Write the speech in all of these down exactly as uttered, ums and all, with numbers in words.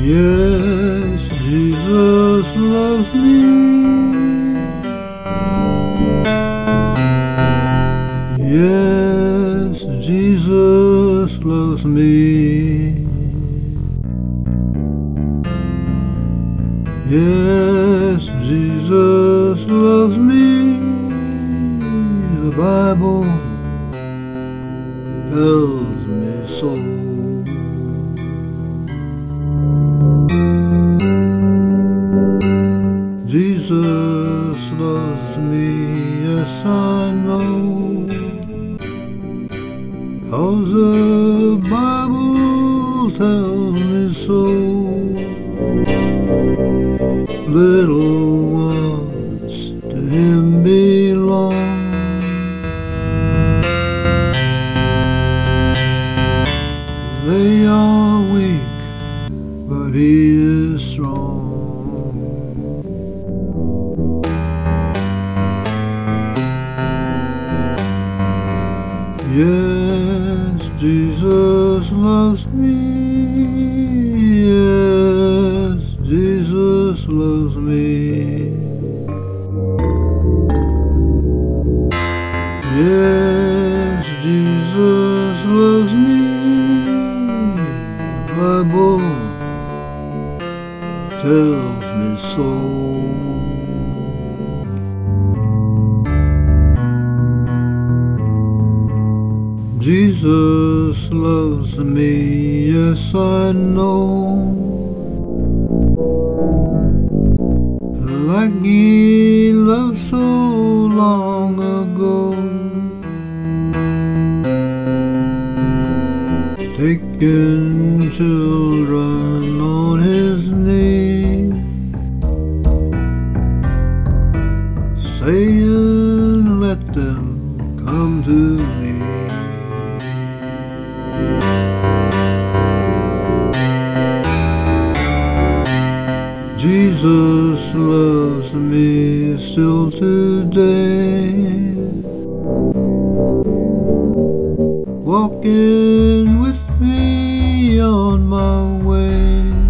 Yes, Jesus loves me. Yes, Jesus loves me. Yes, Jesus loves me. The Bible tells me so. Jesus loves me, yes I know, 'cause the Bible tells me so. Little ones to Him belong. They are weak, but He is strong. Yes, Jesus loves me. Yes, Jesus loves me. Yes, Jesus loves me. The Bible tells me so. Jesus loves me, yes I know, like He loved so long ago, taking children on His knee, saying, let them come to me. Jesus loves me still today, walking with me on my way,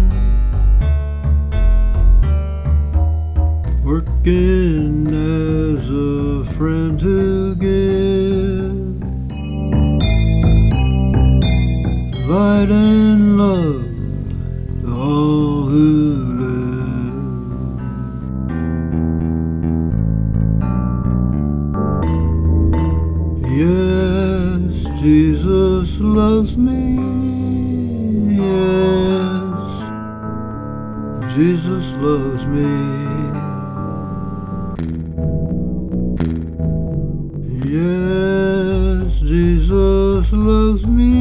working as a friend to give light and love to all who live. Yes, Jesus loves me. Yes, Jesus loves me. Yes, Jesus loves me.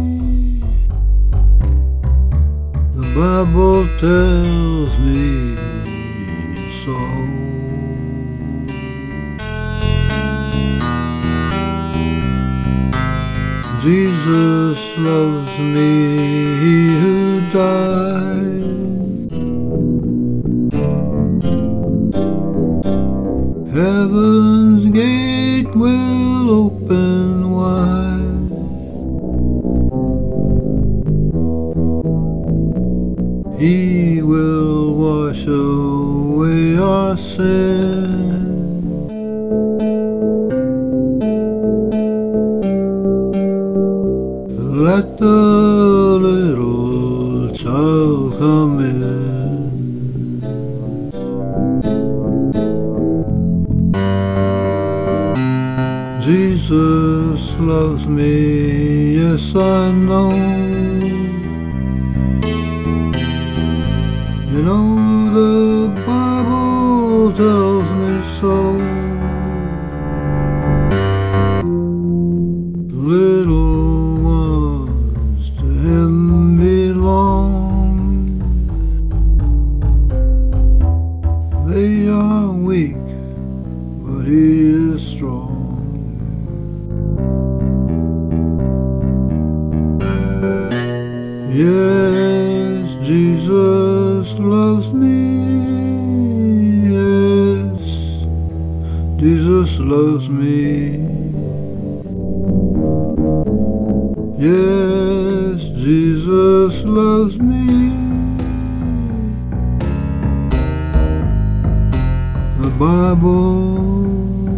The Bible tells me so. Jesus loves me, He who died. Heaven's gate will open wide. He will wash away our sin. Let the little child come in. Jesus loves me, yes I know. You know the Bible tells me so. Little ones to Him belong. They are weak, but He is strong. Yes, Jesus loves me. Yes, Jesus loves me. Yes, Jesus loves me. Bible tells me so.